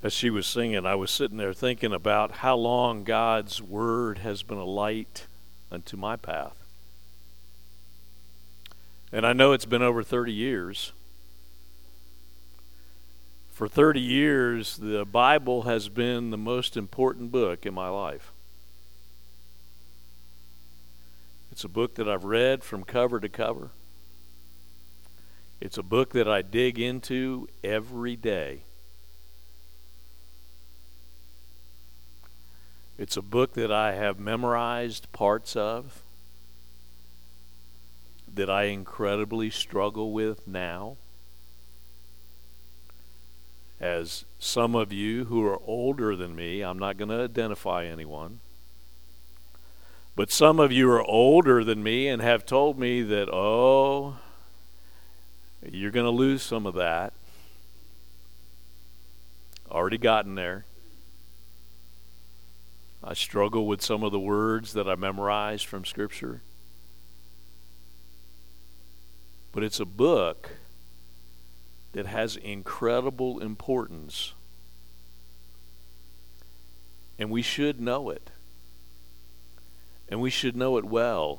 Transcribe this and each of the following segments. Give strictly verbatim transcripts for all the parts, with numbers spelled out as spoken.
As she was singing, I was sitting there thinking about how long God's Word has been a light unto my path. And I know it's been over thirty years. For thirty years, the Bible has been the most important book in my life. It's a book that I've read from cover to cover. It's a book that I dig into every day. It's a book that I have memorized parts of, that I incredibly struggle with now. As some of you who are older than me, I'm not going to identify anyone, but some of you are older than me and have told me that, oh, you're going to lose some of that. Already gotten there. I struggle with some of the words that I memorized from Scripture. But it's a book that has incredible importance. And we should know it. And we should know it well.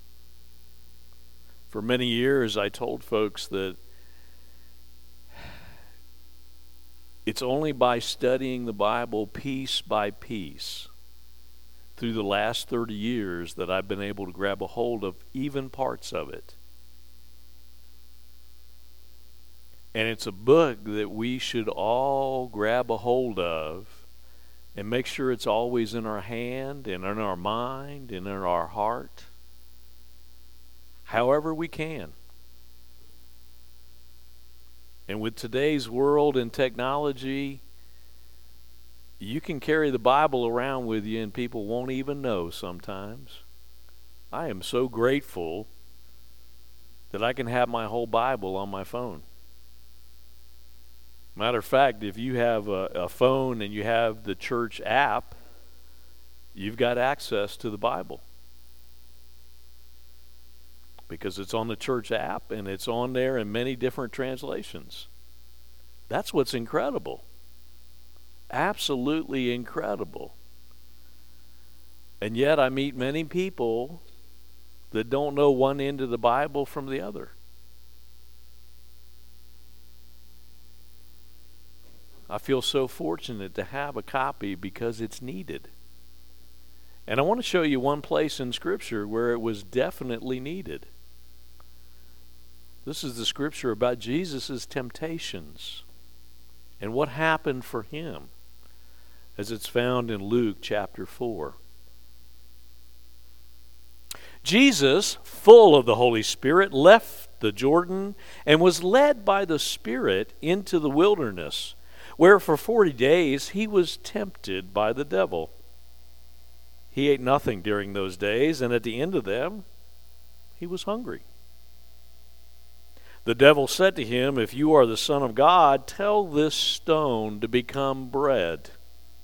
For many years, I told folks that it's only by studying the Bible piece by piece through the last thirty years that I've been able to grab a hold of even parts of it. And it's a book that we should all grab a hold of and make sure it's always in our hand and in our mind and in our heart, however we can. And with today's world and technology, you can carry the Bible around with you and people won't even know sometimes. I am so grateful that I can have my whole Bible on my phone. Matter of fact, if you have a, a phone and you have the church app, you've got access to the Bible. Because it's on the church app and it's on there in many different translations. That's what's incredible. Absolutely incredible. And yet I meet many people that don't know one end of the Bible from the other. I feel so fortunate to have a copy because it's needed. And I want to show you one place in Scripture where it was definitely needed. This is the Scripture about Jesus' temptations and what happened for him, as it's found in Luke chapter four. Jesus, full of the Holy Spirit, left the Jordan and was led by the Spirit into the wilderness, where for forty days he was tempted by the devil. He ate nothing during those days, and at the end of them, he was hungry. The devil said to him, "If you are the Son of God, tell this stone to become bread."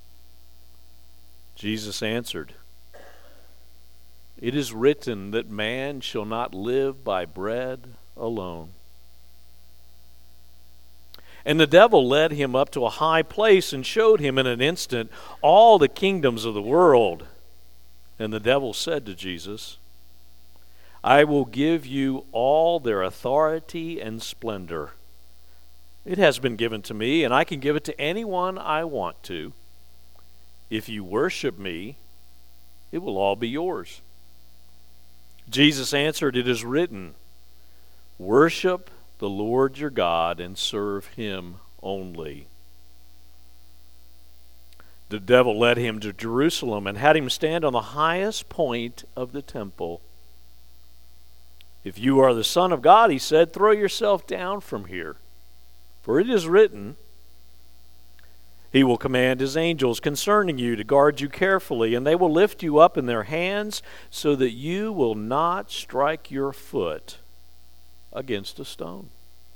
Jesus answered, "It is written that man shall not live by bread alone." And the devil led him up to a high place and showed him in an instant all the kingdoms of the world. And the devil said to Jesus, "I will give you all their authority and splendor. It has been given to me, and I can give it to anyone I want to. If you worship me, it will all be yours." Jesus answered, "It is written, worship the Lord your God and serve him only." The devil led him to Jerusalem and had him stand on the highest point of the temple. "If you are the Son of God," he said, "throw yourself down from here. For it is written, he will command his angels concerning you to guard you carefully, and they will lift you up in their hands so that you will not strike your foot against a stone."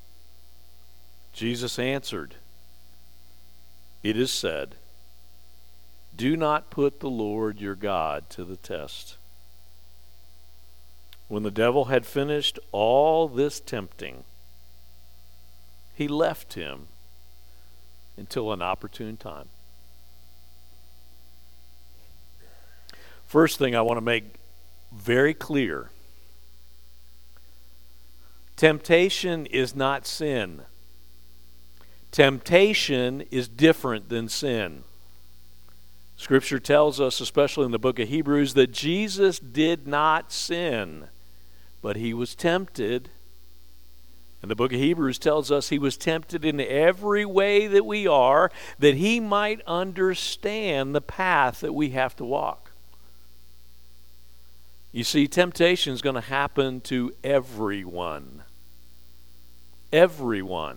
Jesus answered, "It is said, do not put the Lord your God to the test." When the devil had finished all this tempting, he left him until an opportune time. First thing I want to make very clear: temptation is not sin. Temptation is different than sin. Scripture tells us, especially in the book of Hebrews, that Jesus did not sin, but he was tempted. And the book of Hebrews tells us he was tempted in every way that we are, that he might understand the path that we have to walk. You see, temptation is going to happen to everyone. Everyone.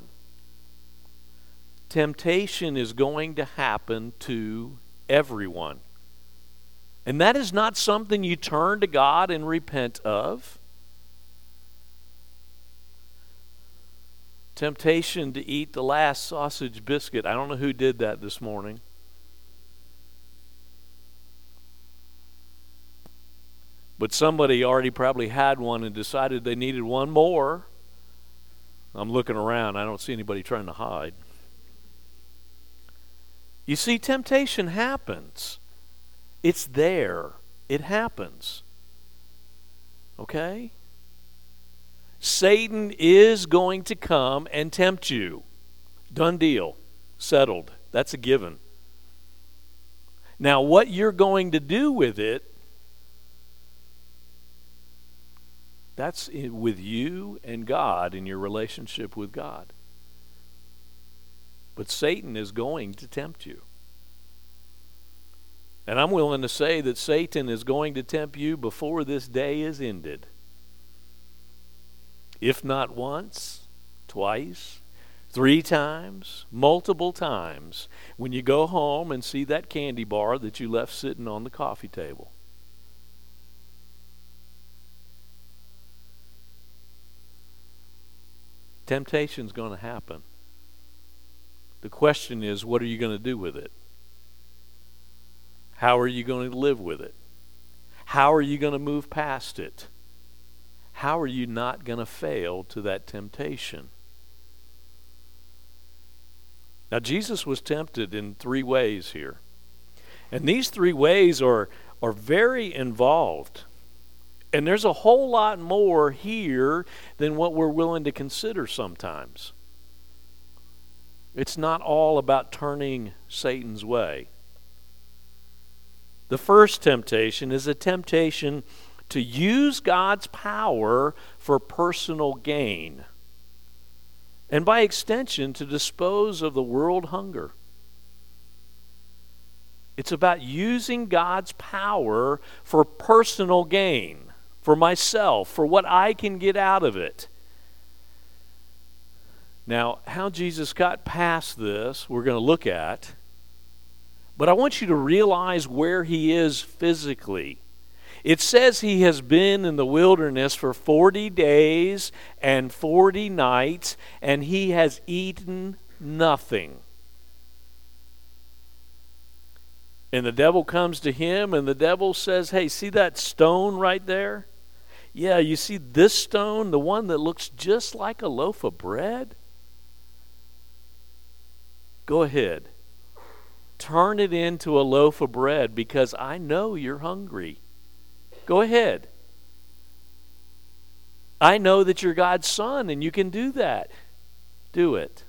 Temptation is going to happen to everyone. And that is not something you turn to God and repent of. Temptation to eat the last sausage biscuit. I don't know who did that this morning. But somebody already probably had one and decided they needed one more. I'm looking around. I don't see anybody trying to hide. You see, temptation happens. It's there. It happens. Okay? Satan is going to come and tempt you. Done deal. Settled. That's a given. Now, what you're going to do with it, that's with you and God in your relationship with God. But Satan is going to tempt you. And I'm willing to say that Satan is going to tempt you before this day is ended. If not once, twice, three times, multiple times, when you go home and see that candy bar that you left sitting on the coffee table. Temptation's going to happen. The question is, what are you going to do with it? How are you going to live with it? How are you going to move past it? How are you not going to fail to that temptation? Now, Jesus was tempted in three ways here. And these three ways are, are very involved. And there's a whole lot more here than what we're willing to consider sometimes. It's not all about turning Satan's way. The first temptation is a temptation to use God's power for personal gain, and by extension to dispose of the world hunger. It's about using God's power for personal gain, for myself, for what I can get out of it. Now, how Jesus got past this, we're going to look at. But I want you to realize where he is physically. It says he has been in the wilderness for forty days and forty nights, and he has eaten nothing. And the devil comes to him, and the devil says, hey, see that stone right there? Yeah, you see this stone, the one that looks just like a loaf of bread? Go ahead. Turn it into a loaf of bread because I know you're hungry. Go ahead. I know that you're God's son and you can do that. Do it.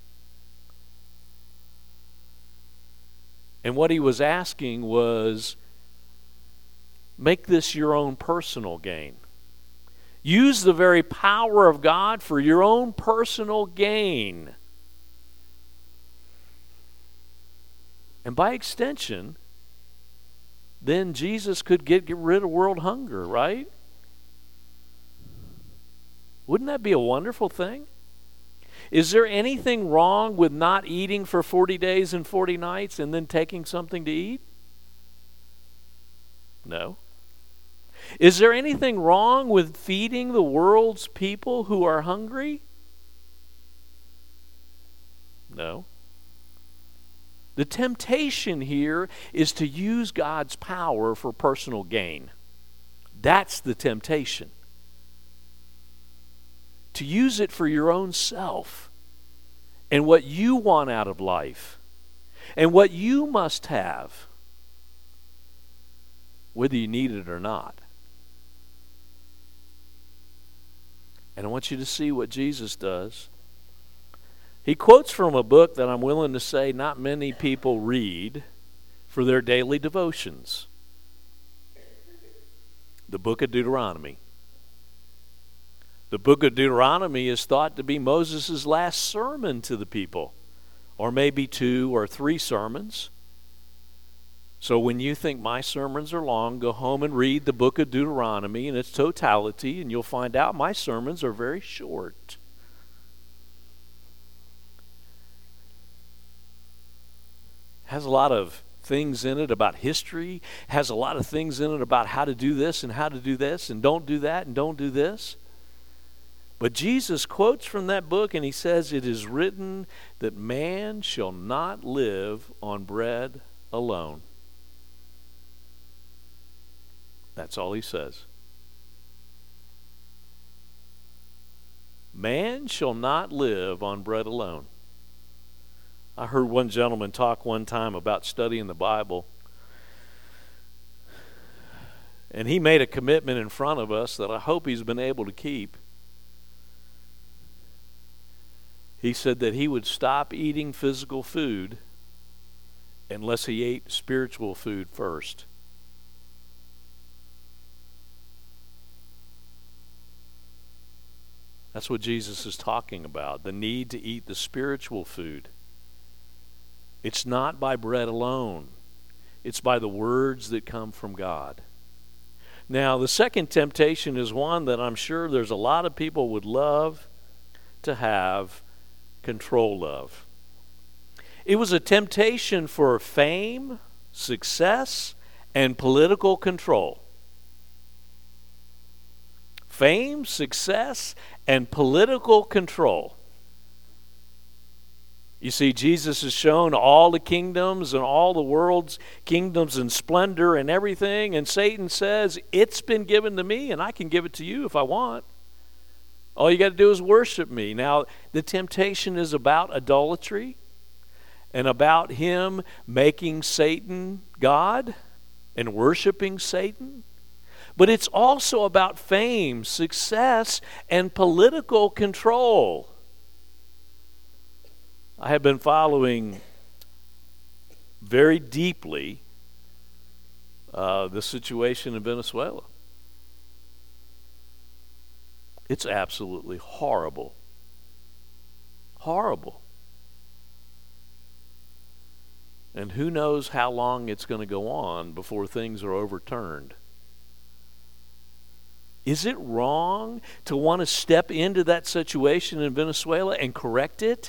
And what he was asking was, make this your own personal gain. Use the very power of God for your own personal gain. And by extension, then Jesus could get, get rid of world hunger, right? Wouldn't that be a wonderful thing? Is there anything wrong with not eating for forty days and forty nights and then taking something to eat? No. Is there anything wrong with feeding the world's people who are hungry? No. The temptation here is to use God's power for personal gain. That's the temptation. To use it for your own self. and what you want out of life and what you must have, whether you need it or not. And I want you to see what Jesus does. He quotes from a book that I'm willing to say not many people read for their daily devotions. The book of Deuteronomy. The book of Deuteronomy is thought to be Moses' last sermon to the people, or maybe two or three sermons. So when you think my sermons are long, go home and read the book of Deuteronomy in its totality, and you'll find out my sermons are very short. Has a lot of things in it about history, has a lot of things in it about how to do this and how to do this, and don't do that and don't do this. But Jesus quotes from that book, and he says, "It is written that man shall not live on bread alone." That's all he says. Man shall not live on bread alone. I heard one gentleman talk one time about studying the Bible. And he made a commitment in front of us that I hope he's been able to keep. He said that he would stop eating physical food unless he ate spiritual food first. That's what Jesus is talking about, the need to eat the spiritual food. It's not by bread alone. It's by the words that come from God. Now, the second temptation is one that I'm sure there's a lot of people would love to have control of. It was a temptation for fame, success, and political control. Fame, success, and political control. You see, Jesus has shown all the kingdoms and all the world's kingdoms and splendor and everything, and Satan says, it's been given to me and I can give it to you if I want. All you got to do is worship me. Now, the temptation is about idolatry and about him making Satan God and worshiping Satan. But it's also about fame, success, and political control. I have been following very deeply uh, the situation in Venezuela. It's absolutely horrible. Horrible. And who knows how long it's going to go on before things are overturned. Is it wrong to want to step into that situation in Venezuela and correct it?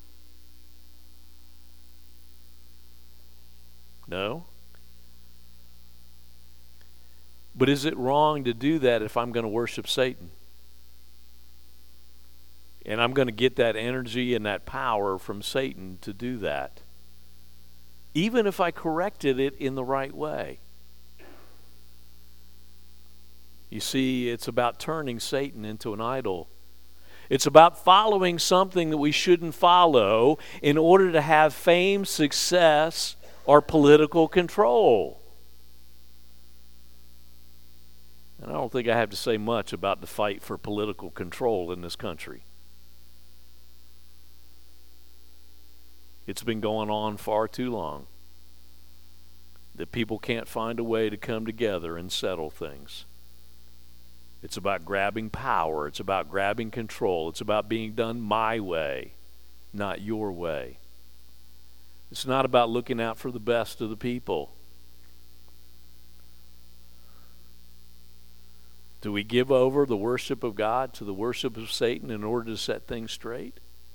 No. But is it wrong to do that if I'm going to worship Satan? And I'm going to get that energy and that power from Satan to do that. Even if I corrected it in the right way. You see, it's about turning Satan into an idol. It's about following something that we shouldn't follow in order to have fame, success, or political control. And I don't think I have to say much about the fight for political control in this country. It's been going on far too long that people can't find a way to come together and settle things. It's about grabbing power. It's about grabbing control. It's about being done my way, not your way. It's not about looking out for the best of the people. Do we give over the worship of God to the worship of Satan in order to set things straight?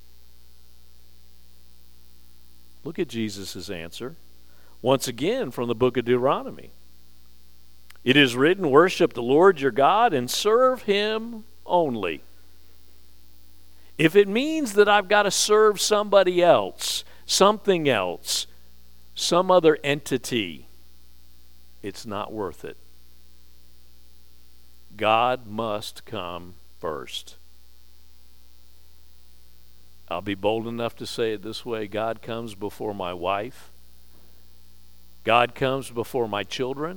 Look at Jesus' answer. Once again from the book of Deuteronomy. It is written, worship the Lord your God and serve him only. If it means that I've got to serve somebody else, something else, some other entity, it's not worth it. God must come first. I'll be bold enough to say it this way: God comes before my wife. God comes before my children.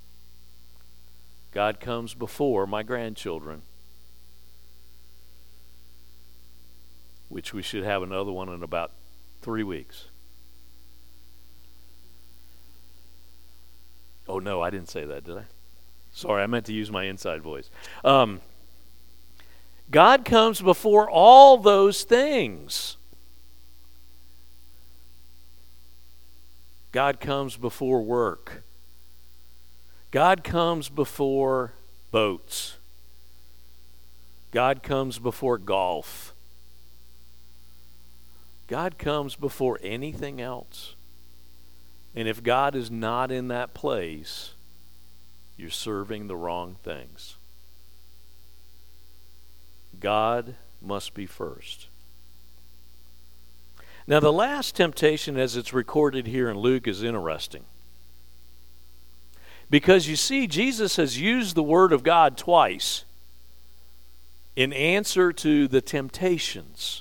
God comes before my grandchildren, which we should have another one in about three weeks. Oh, no, I didn't say that, did I? Sorry, I meant to use my inside voice. Um, God comes before all those things. God comes before work. God comes before boats. God comes before golf. God comes before anything else. And if God is not in that place, you're serving the wrong things. God must be first. Now, the last temptation, as it's recorded here in Luke, is interesting. Because you see, Jesus has used the Word of God twice in answer to the temptations.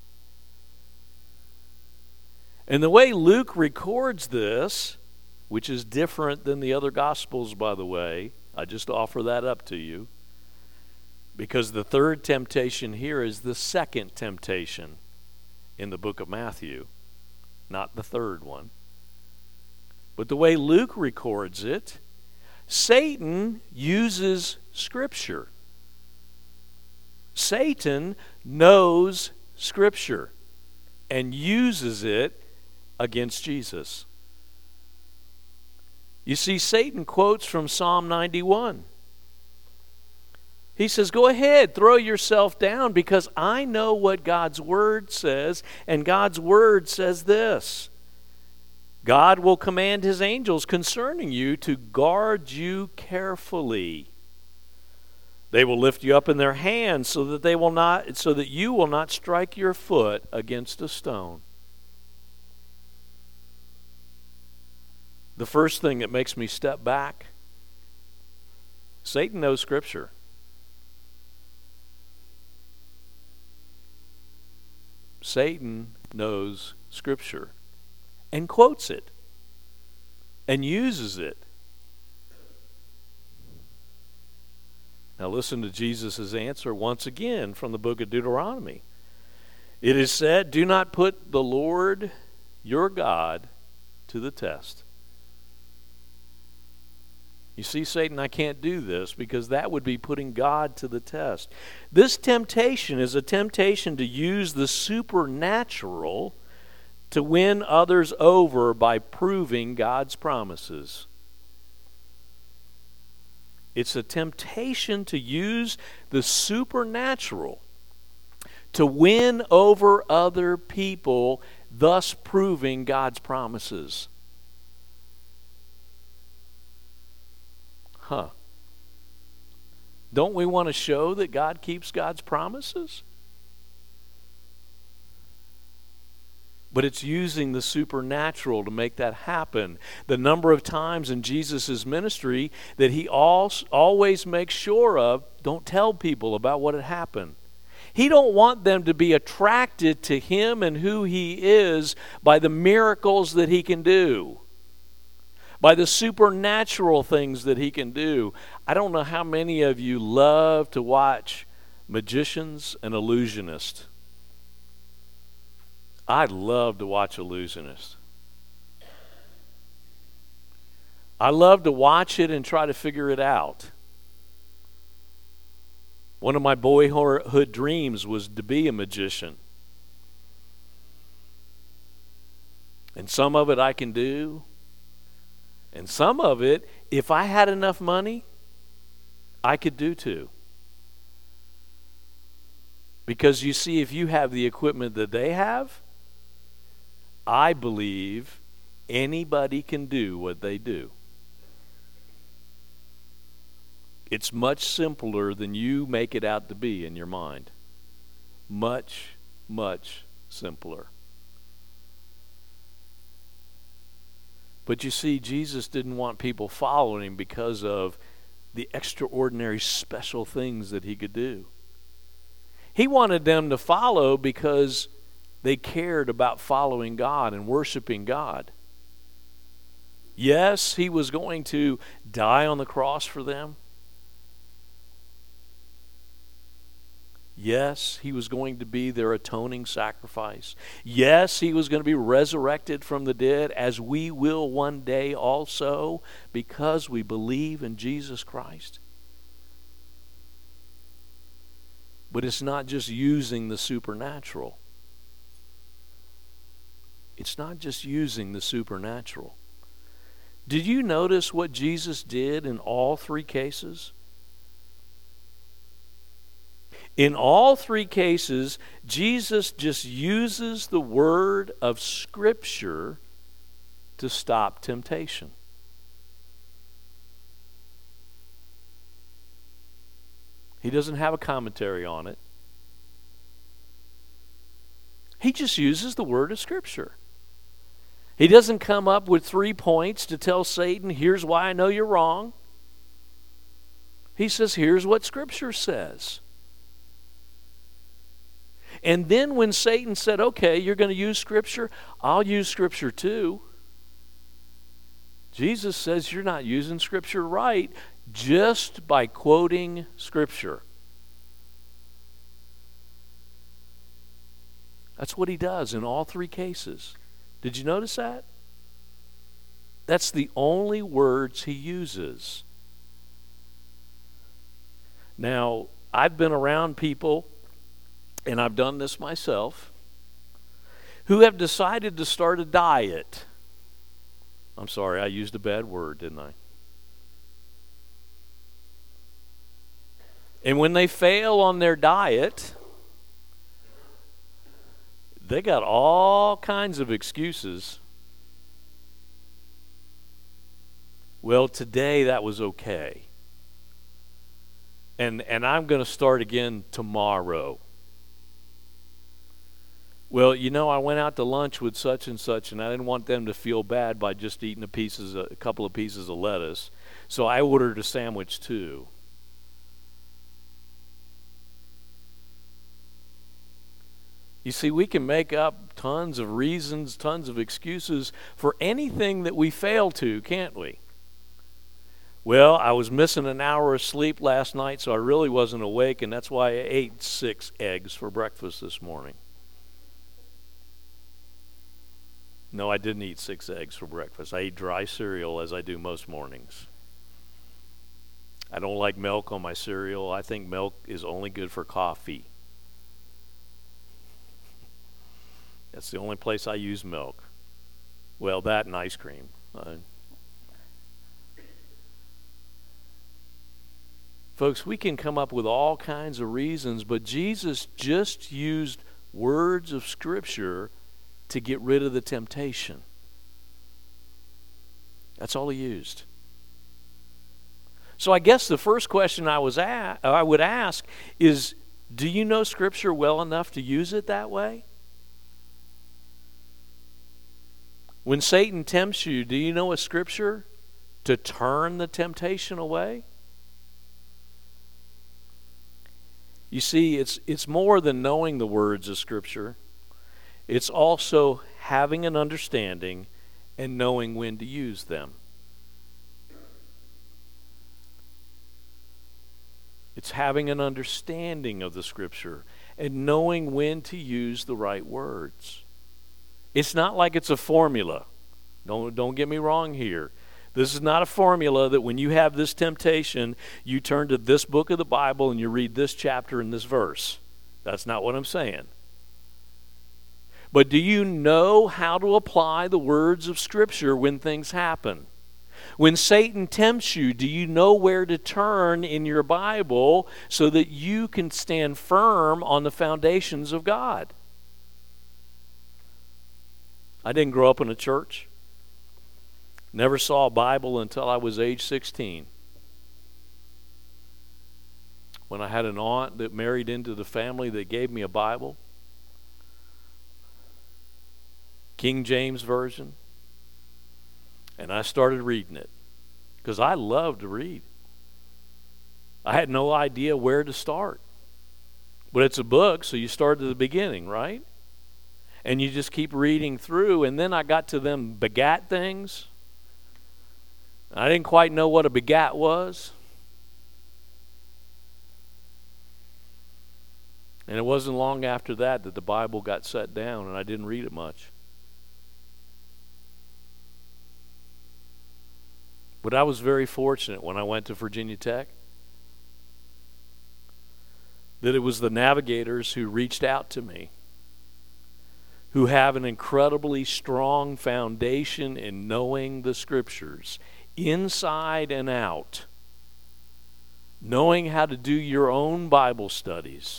And the way Luke records this, which is different than the other Gospels, by the way, I just offer that up to you, because the third temptation here is the second temptation in the book of Matthew, not the third one. But the way Luke records it, Satan uses Scripture. Satan knows Scripture and uses it against Jesus. You see, Satan quotes from Psalm ninety-one. He says, go ahead, throw yourself down, because I know what God's Word says, and God's Word says this: God will command His angels concerning you to guard you carefully. They will lift you up in their hands so that they will not, so that you will not strike your foot against a stone. The first thing that makes me step back, Satan knows Scripture. Satan knows Scripture and quotes it and uses it. Now listen to Jesus' answer once again from the book of Deuteronomy. It is said, do not put the Lord your God to the test. You see, Satan, I can't do this, because that would be putting God to the test. This temptation is a temptation to use the supernatural to win others over by proving God's promises. It's a temptation to use the supernatural to win over other people, thus proving God's promises. Huh. Don't we want to show that God keeps God's promises? But it's using the supernatural to make that happen. The number of times in Jesus' ministry that he al- always makes sure of, don't tell people about what had happened. He don't want them to be attracted to him and who he is by the miracles that he can do, by the supernatural things that he can do. I don't know how many of you love to watch magicians and illusionists. I love to watch illusionists. I love to watch it and try to figure it out. One of my boyhood dreams was to be a magician. And some of it I can do. And some of it, if I had enough money, I could do too. Because you see, if you have the equipment that they have, I believe anybody can do what they do. It's much simpler than you make it out to be in your mind. Much, much simpler. But you see, Jesus didn't want people following him because of the extraordinary special things that he could do. He wanted them to follow because They cared about following God and worshiping God. Yes, he was going to die on the cross for them. Yes, he was going to be their atoning sacrifice. Yes, he was going to be resurrected from the dead, as we will one day also, because we believe in Jesus Christ. But it's not just using the supernatural. It's not just using the supernatural. Did you notice what Jesus did in all three cases? In all three cases, Jesus just uses the word of Scripture to stop temptation. He doesn't have a commentary on it. He just uses the word of Scripture. He doesn't come up with three points to tell Satan, here's why I know you're wrong. He says, here's what Scripture says. And then when Satan said, okay, you're going to use Scripture, I'll use Scripture too. Jesus says you're not using Scripture right just by quoting Scripture. That's what he does in all three cases. Did you notice that? That's the only words he uses. Now, I've been around people, and I've done this myself, who have decided to start a diet. I'm sorry, I used a bad word, didn't I? And when they fail on their diet, they got all kinds of excuses. Well, today that was okay. And and I'm going to start again tomorrow. Well, you know, I went out to lunch with such and such, and I didn't want them to feel bad by just eating a pieces, a couple of pieces of lettuce. So I ordered a sandwich too. You see, we can make up tons of reasons, tons of excuses for anything that we fail to, can't we? Well, I was missing an hour of sleep last night, so I really wasn't awake, and that's why I ate six eggs for breakfast this morning. No, I didn't eat six eggs for breakfast. I ate dry cereal as I do most mornings. I don't like milk on my cereal. I think milk is only good for coffee. That's the only place I use milk. Well, that and ice cream. Uh, folks, we can come up with all kinds of reasons, but Jesus just used words of Scripture to get rid of the temptation. That's all he used. So I guess the first question I was at, I would ask is, do you know Scripture well enough to use it that way? When Satan tempts you, do you know a Scripture to turn the temptation away? You see, it's it's more than knowing the words of Scripture. It's also having an understanding and knowing when to use them. It's having an understanding of the Scripture and knowing when to use the right words. It's not like it's a formula. Don't, don't get me wrong here. This is not a formula that when you have this temptation, you turn to this book of the Bible and you read this chapter and this verse. That's not what I'm saying. But do you know how to apply the words of Scripture when things happen? When Satan tempts you, do you know where to turn in your Bible so that you can stand firm on the foundations of God? I didn't grow up in a church. Never saw a Bible until I was age sixteen. When I had an aunt that married into the family that gave me a Bible. King James Version. And I started reading it. Because I love to read. I had no idea where to start. But it's a book, so you start at the beginning, right? And you just keep reading through, and then I got to them begat things. I didn't quite know what a begat was. And it wasn't long after that that the Bible got set down, and I didn't read it much. But I was very fortunate when I went to Virginia Tech that it was the navigators who reached out to me, who have an incredibly strong foundation in knowing the Scriptures, inside and out, knowing how to do your own Bible studies,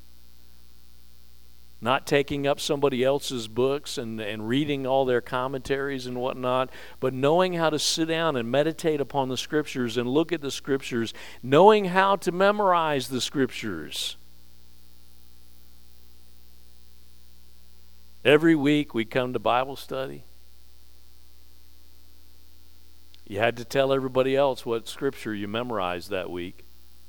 not taking up somebody else's books and, and reading all their commentaries and whatnot, but knowing how to sit down and meditate upon the Scriptures and look at the Scriptures, knowing how to memorize the Scriptures. Every week we come to Bible study. You had to tell everybody else what Scripture you memorized that week.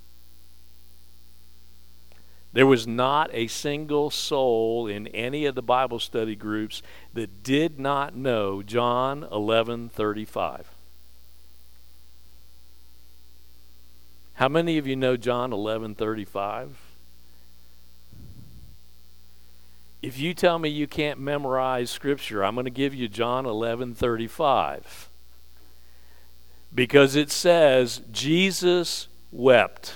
There was not a single soul in any of the Bible study groups that did not know John eleven thirty-five. How many of you know John eleven thirty-five? If you tell me you can't memorize Scripture, I'm going to give you John eleven thirty-five. Because it says, Jesus wept.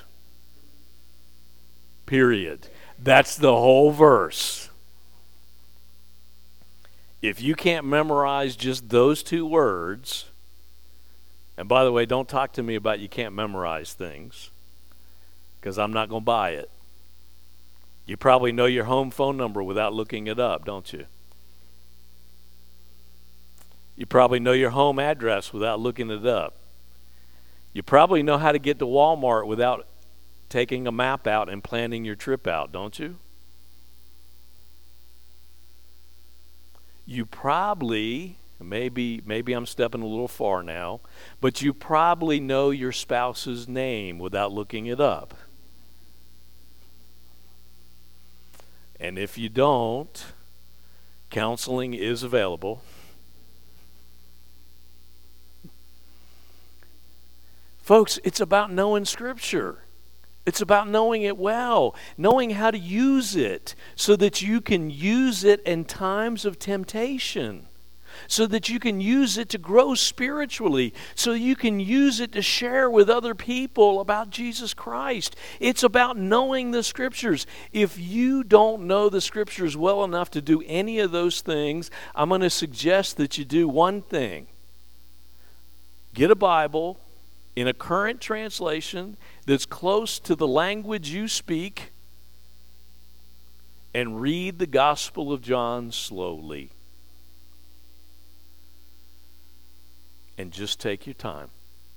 Period. That's the whole verse. If you can't memorize just those two words, and by the way, don't talk to me about you can't memorize things, because I'm not going to buy it. You probably know your home phone number without looking it up, don't you? You probably know your home address without looking it up. You probably know how to get to Walmart without taking a map out and planning your trip out, don't you? You probably, maybe maybe I'm stepping a little far now, but you probably know your spouse's name without looking it up. And if you don't, counseling is available. Folks, it's about knowing Scripture. It's about knowing it well, knowing how to use it so that you can use it in times of temptation, so that you can use it to grow spiritually, so you can use it to share with other people about Jesus Christ. It's about knowing the Scriptures. If you don't know the Scriptures well enough to do any of those things, I'm going to suggest that you do one thing. Get a Bible in a current translation that's close to the language you speak, and read the Gospel of John slowly. And just take your time.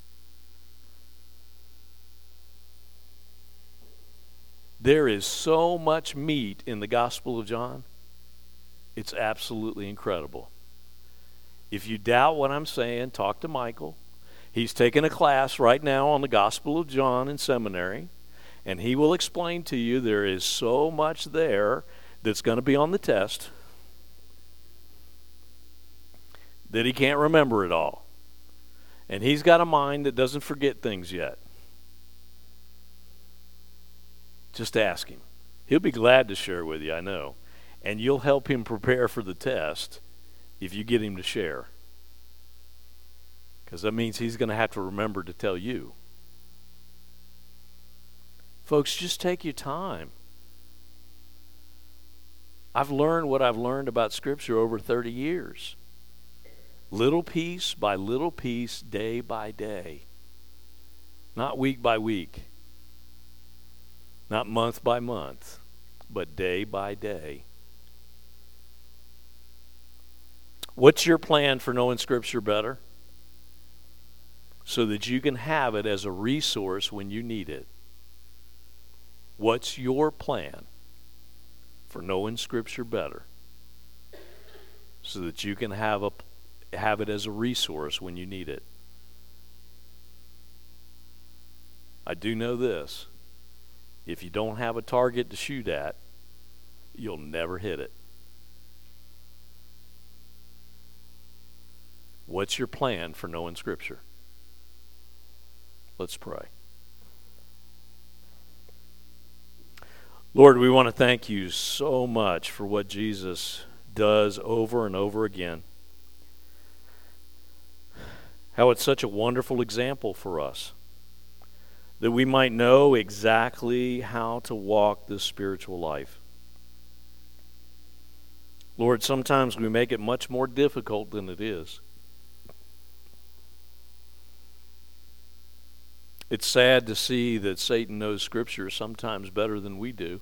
There is so much meat in the Gospel of John. It's absolutely incredible. If you doubt what I'm saying, talk to Michael. He's taking a class right now on the Gospel of John in seminary, and he will explain to you there is so much there that's going to be on the test that he can't remember it all. And he's got a mind that doesn't forget things yet. Just ask him. He'll be glad to share with you, I know. And you'll help him prepare for the test if you get him to share. Because that means he's going to have to remember to tell you. Folks, just take your time. I've learned what I've learned about Scripture over thirty years. Little piece by little piece, day by day. Not week by week. Not month by month. But day by day. What's your plan for knowing Scripture better? So that you can have it as a resource when you need it. What's your plan for knowing Scripture better? So that you can have a have it as a resource when you need it. I do know this. If you don't have a target to shoot at, you'll never hit it. What's your plan for knowing Scripture? Let's pray. Lord, we want to thank you so much for what Jesus does over and over again. How it's such a wonderful example for us, that we might know exactly how to walk this spiritual life. Lord, sometimes we make it much more difficult than it is. It's sad to see that Satan knows Scripture sometimes better than we do,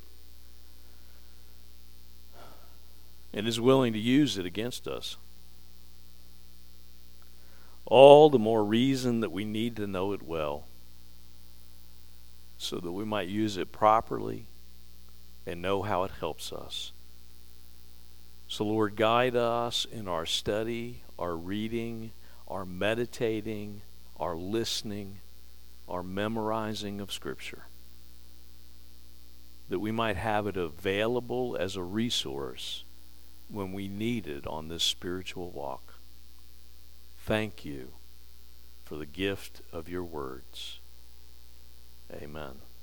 and is willing to use it against us. All the more reason that we need to know it well, so that we might use it properly and know how it helps us. So, Lord, guide us in our study, our reading, our meditating, our listening, our memorizing of Scripture, that we might have it available as a resource when we need it on this spiritual walk. Thank you for the gift of your words. Amen.